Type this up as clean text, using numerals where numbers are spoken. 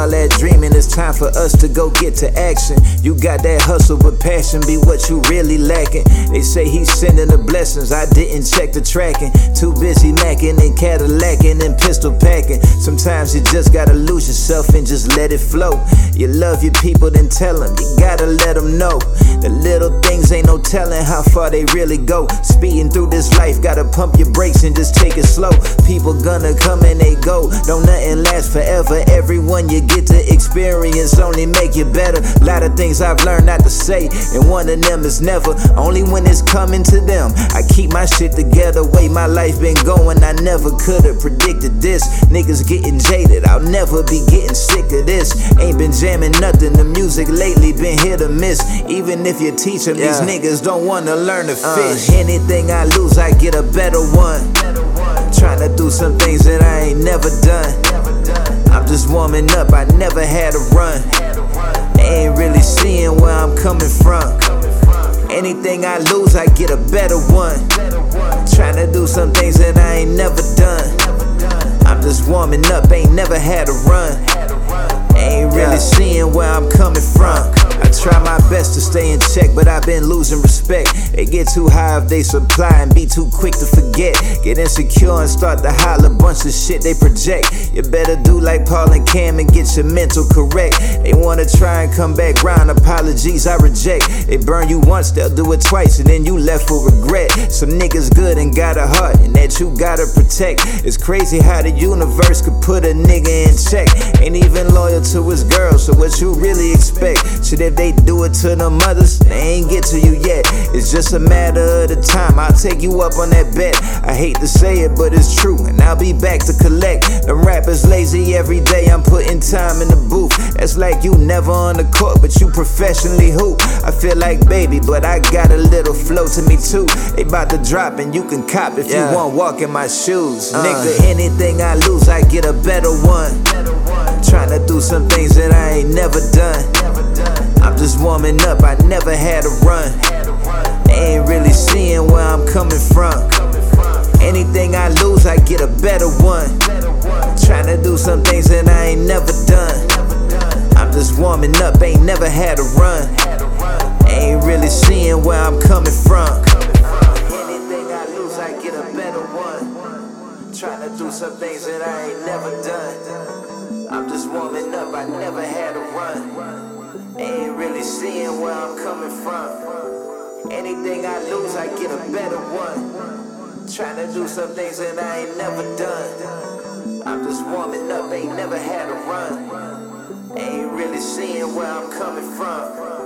all that dreaming, it's time for us to go get to action. You got that hustle with passion, be what you really lacking. They say he's sending the blessings, I didn't check the tracking. Too busy macking and Cadillacing and pistol packing. Sometimes you just gotta lose yourself and just let it flow. You love your people, then tell them, you gotta let them know. The little things ain't no telling how far they really go. Speeding through this life, gotta pump your brakes and just take it slow. People gonna come and they go, don't nothing last forever. Everyone you get to experience only make you better. Lot of things I've learned not to say, and one of them is never. Only when it's coming to them, I keep my shit together. Way my life been going, I never could've predicted this. Niggas getting jaded, I'll never be getting sick of this. Ain't been jamming nothing, the music lately been hit or miss. Even if you teach them, these niggas don't wanna learn to fish. Anything I lose, I get a better one. Tryna do some things that I ain't never done. I'm just warming up, I never had a run. They ain't really seeing where I'm coming from. Anything I lose, I get a better one. Tryna do some things that I ain't never done. I'm just warming up, ain't never had a run. Ain't really seeing where I'm coming from. I try my best to stay in check, but I've been losing respect. They get too high if they supply and be too quick to forget. Get insecure and start to holler, bunch of shit they project. You better do like Paul and Cam and get your mental correct. They wanna try and come back round, apologies I reject. They burn you once, they'll do it twice, and then you left with regret. Some niggas good and got a heart, and that you gotta protect. It's crazy how the universe could put a nigga in check. Ain't even loyal to his girl, so what you really expect? Shit, if they do it to the mothers, they ain't get to you yet. It's just a matter of the time, I'll take you up on that bet. I hate to say it, but it's true, and I'll be back to collect. Them rappers lazy every day, I'm putting time in the booth. That's like you never on the court, but you professionally hoop. I feel like baby, but I got a little flow to me too. They bout to drop and you can cop if you want walk in my shoes. Nigga, anything I lose, I get a better one. Tryna do some things that I ain't never done. I'm just warming up, I never had a run. They ain't really seeing where I'm coming from. Anything I lose, I get a better one. Tryna do some things that I ain't never done. I'm just warming up, ain't never had a run. Ain't really seeing where I'm coming from. Anything I lose, I get a better one. Tryna do some things that I ain't never done. I'm just warming up, I never had a run. Ain't really seeing where I'm coming from. Anything I lose, I get a better one. Tryna do some things that I ain't never done. I'm just warming up, ain't never had a run. Ain't really seeing where I'm coming from.